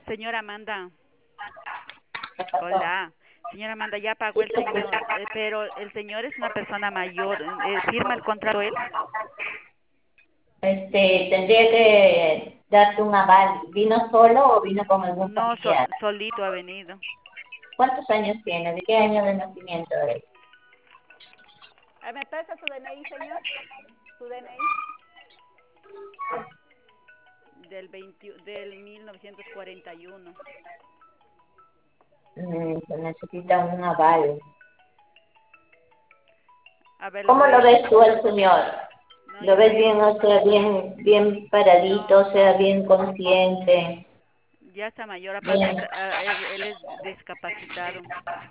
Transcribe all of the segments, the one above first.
Señora Amanda, ¿Qué pasó? hola. Señora Amanda, ya pagó el señor, pero el señor es una persona mayor. ¿Firma el contrato él? Tendría que darte un aval. ¿Vino solo o vino con algún No, familiar? solito ha venido. ¿Cuántos años tiene? ¿De qué año de nacimiento es? ¿Me pasa su DNI, señor? ¿Su DNI? Del 1941. Se necesita un aval. A ver, lo ¿Cómo voy lo a... ves tú al señor? No, ¿Lo yo ves voy a... bien, o sea, bien paradito, No, o sea, no. bien consciente? Ya está mayor, aparte Bien. él es discapacitado.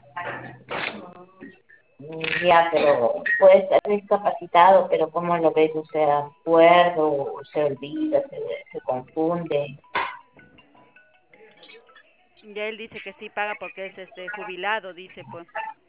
Ya, pero puede estar discapacitado, pero ¿cómo lo ves? O sea, cuerdo, se olvida, se confunde. Ya él dice que sí paga porque es jubilado, dice pues.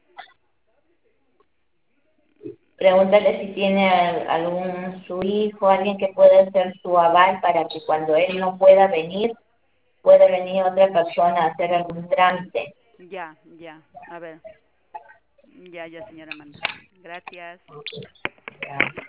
Pregúntale si tiene algún su hijo, alguien que pueda ser su aval para que cuando él no pueda venir, pueda venir otra persona a hacer algún trámite. Ya, ya. A ver. Ya, ya, señora Amanda. Gracias. Ya.